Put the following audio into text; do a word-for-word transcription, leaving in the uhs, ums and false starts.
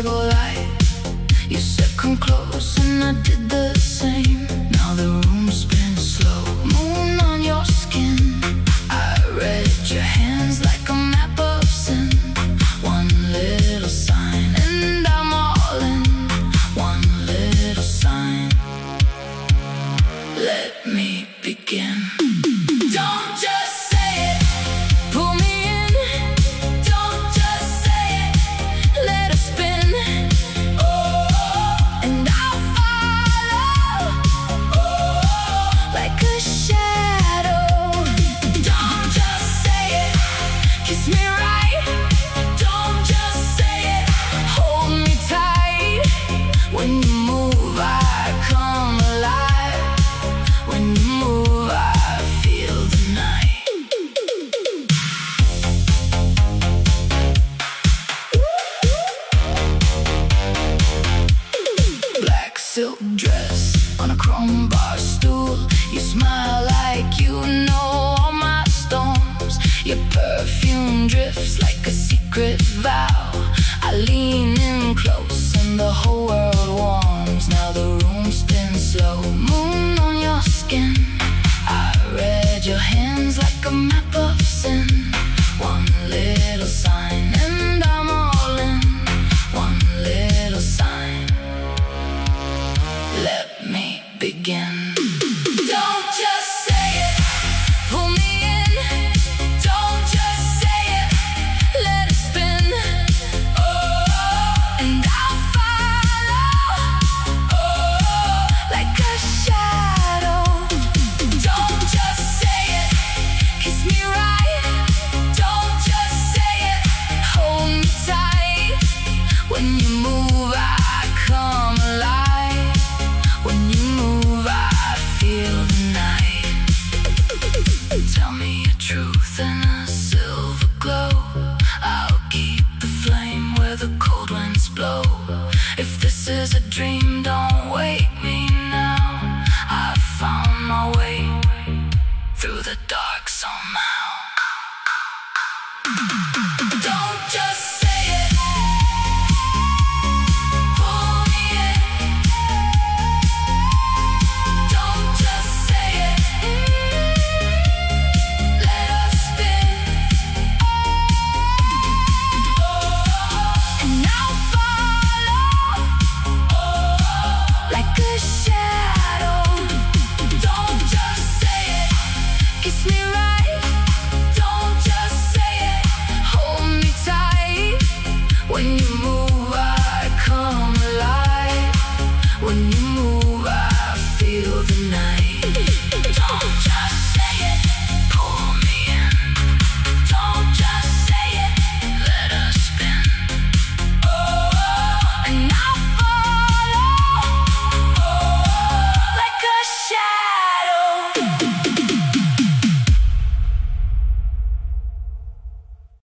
go light. You said come close and I did the same. Now the room spins slow, moon on your skin. I read your hands like a map of sin. One little sign and I'm all in. One little sign. Let me begin. Don't just say it, pull me in. Don't just say it, let us spin. Oh, and I'll follow. Oh, like a shadow. Don't just say it, kiss me right. Don't just say it, hold me tight. When you move, I come alive. When you move, I feel the night. Black silk dress on a chrome bar stool. You smile like you know all my storms. Your perfume drifts like a secret vow. I lean in close and the whole world warms. Now the room spins slow, moon on your skin. I read your hands like a map of sin. One little sign and I'm all in. One little sign. Let me begin. Don't just say it, pull me in. Don't just say it, let it spin. Oh, and I'll follow. Oh, like a shadow. Don't just say it, kiss me right. Don't just say it, hold me tight. When you move, I come alive. When you move, I feel the night. Tell me a truth in a silver glow. I'll keep the flame where the cold winds blow. If this is a dream, don't wake me now. I've found my way through the dark somehow. Don't just say it, pull me in. Don't just say it, let us spin. Oh, and I'll follow. Oh, like a shadow. Don't just say it, kiss me right. Don't just say it, hold me tight. When you move, I come alive. When you move, I feel the night. Don't just say it, pull me in. Don't just say it, let us spin. Oh, and I'll follow. Oh, like a shadow.